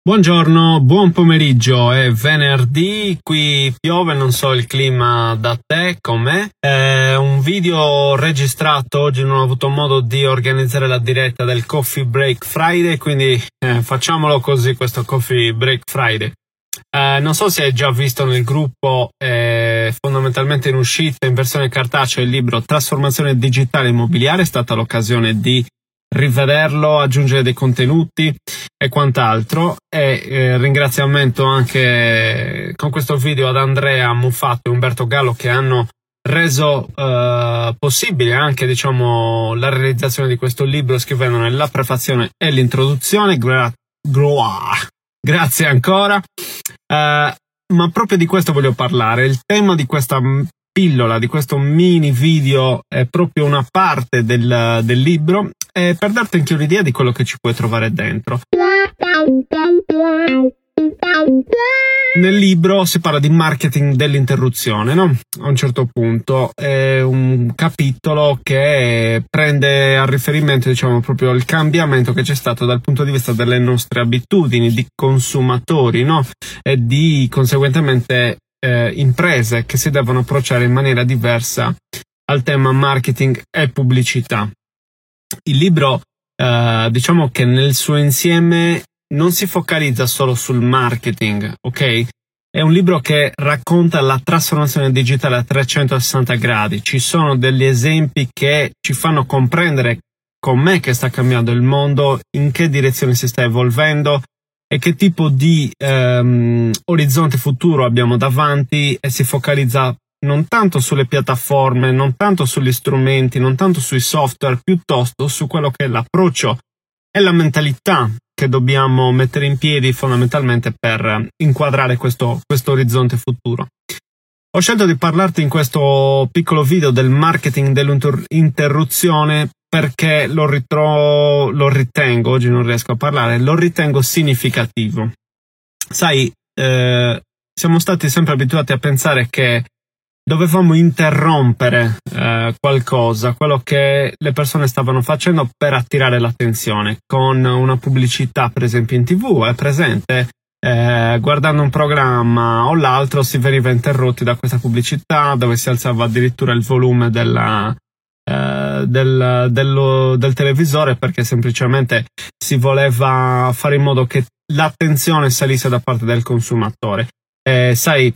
Buongiorno, buon pomeriggio, è venerdì, qui piove, non so il clima da te com'è. È un video registrato, oggi non ho avuto modo di organizzare la diretta del Coffee Break Friday, quindi facciamolo così questo Coffee Break Friday. Non so se hai già visto nel gruppo, fondamentalmente in uscita in versione cartacea il libro Trasformazione digitale immobiliare, è stata l'occasione di rivederlo, aggiungere dei contenuti e quant'altro, e ringraziamento anche con questo video ad Andrea Muffatto e Umberto Gallo che hanno reso possibile anche la realizzazione di questo libro scrivendo nella prefazione e l'introduzione. Grazie ancora, ma proprio di questo voglio parlare. Il tema di questa pillola, di questo mini video, è proprio una parte del libro, e per darti anche un'idea di quello che ci puoi trovare dentro. Nel libro si parla di marketing dell'interruzione, no? A un certo punto è un capitolo che prende a riferimento, proprio il cambiamento che c'è stato dal punto di vista delle nostre abitudini di consumatori, no? E di conseguentemente imprese che si devono approcciare in maniera diversa al tema marketing e pubblicità. Il libro, che nel suo insieme non si focalizza solo sul marketing, ok? È un libro che racconta la trasformazione digitale a 360 gradi. Ci sono degli esempi che ci fanno comprendere com'è che sta cambiando il mondo, in che direzione si sta evolvendo e che tipo di orizzonte futuro abbiamo davanti, e si focalizza non tanto sulle piattaforme, non tanto sugli strumenti, non tanto sui software, piuttosto su quello che è l'approccio e la mentalità che dobbiamo mettere in piedi fondamentalmente per inquadrare questo orizzonte futuro. Ho scelto di parlarti in questo piccolo video del marketing dell'interruzione perché lo ritengo, oggi non riesco a parlare, lo ritengo significativo. Sai, siamo stati sempre abituati a pensare che dovevamo interrompere qualcosa, quello che le persone stavano facendo per attirare l'attenzione, con una pubblicità per esempio in TV, è presente? Guardando un programma o l'altro si veniva interrotti da questa pubblicità dove si alzava addirittura il volume del televisore, perché semplicemente si voleva fare in modo che l'attenzione salisse da parte del consumatore. Sai,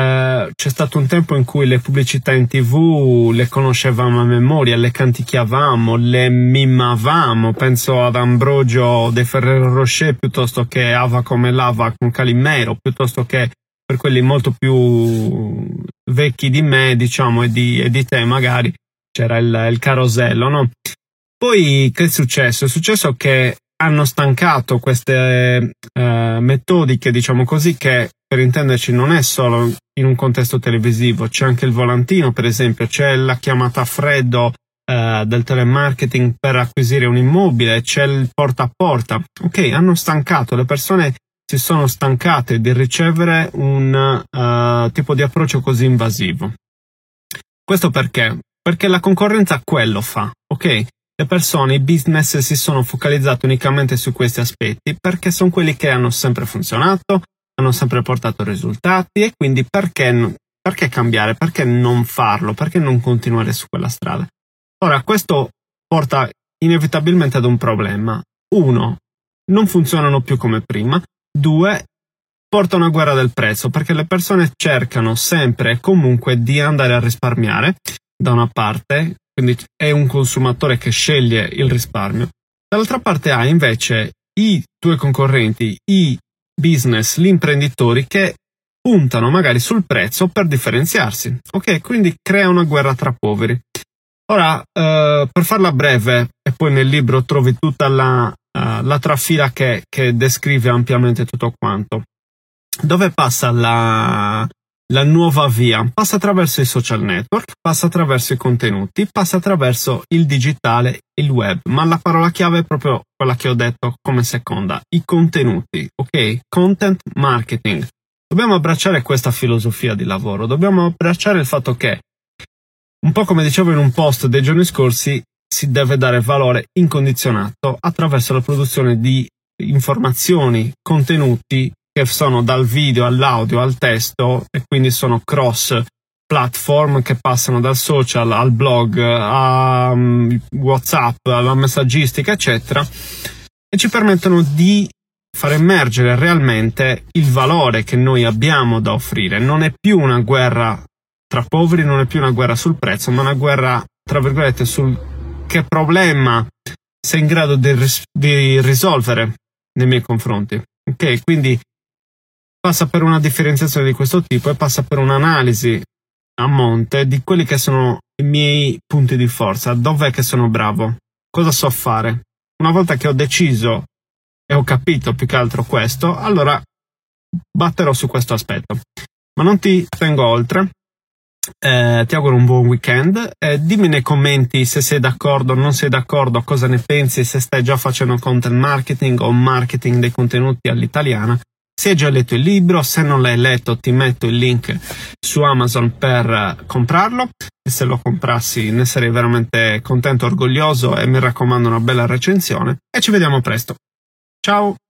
c'è stato un tempo in cui le pubblicità in TV le conoscevamo a memoria, le canticchiavamo, le mimavamo. Penso ad Ambrogio de Ferrero Rocher piuttosto che Ava come lava con Calimero, piuttosto che per quelli molto più vecchi di me, e di te magari, c'era il carosello, no? Poi che è successo? È successo che hanno stancato queste metodiche, che per intenderci non è solo in un contesto televisivo, c'è anche il volantino per esempio, c'è la chiamata a freddo del telemarketing per acquisire un immobile, c'è il porta a porta. Ok, hanno stancato, le persone si sono stancate di ricevere un tipo di approccio così invasivo. Questo perché? Perché la concorrenza quello fa, ok? Le persone, i business si sono focalizzati unicamente su questi aspetti perché sono quelli che hanno sempre funzionato, hanno sempre portato risultati, e quindi perché cambiare? Perché non farlo? Perché non continuare su quella strada? Ora, questo porta inevitabilmente ad un problema. 1. Non funzionano più come prima. 2. Porta a una guerra del prezzo, perché le persone cercano sempre e comunque di andare a risparmiare, da una parte, quindi è un consumatore che sceglie il risparmio. Dall'altra parte hai invece i tuoi concorrenti, i business, gli imprenditori che puntano magari sul prezzo per differenziarsi. Ok, quindi crea una guerra tra poveri. Ora, per farla breve, e poi nel libro trovi tutta la trafila che descrive ampiamente tutto quanto. Dove passa la nuova via? Passa attraverso i social network, passa attraverso i contenuti, passa attraverso il digitale, il web, ma la parola chiave è proprio quella che ho detto come seconda, i contenuti, ok? Content marketing. Dobbiamo abbracciare questa filosofia di lavoro, dobbiamo abbracciare il fatto che, un po' come dicevo in un post dei giorni scorsi, si deve dare valore incondizionato attraverso la produzione di informazioni, contenuti che sono dal video all'audio al testo e quindi sono cross platform che passano dal social al blog a WhatsApp, alla messaggistica eccetera, e ci permettono di far emergere realmente il valore che noi abbiamo da offrire. Non è più una guerra tra poveri, non è più una guerra sul prezzo, ma una guerra tra virgolette sul che problema sei in grado di risolvere nei miei confronti. Ok, quindi passa per una differenziazione di questo tipo e passa per un'analisi a monte di quelli che sono i miei punti di forza, dov'è che sono bravo, cosa so fare. Una volta che ho deciso e ho capito più che altro questo, allora batterò su questo aspetto. Ma non ti tengo oltre, ti auguro un buon weekend, dimmi nei commenti se sei d'accordo o non sei d'accordo, cosa ne pensi, se stai già facendo content marketing o marketing dei contenuti all'italiana. Se hai già letto il libro, se non l'hai letto ti metto il link su Amazon per comprarlo, e se lo comprassi ne sarei veramente contento, orgoglioso, e mi raccomando una bella recensione, e ci vediamo presto. Ciao!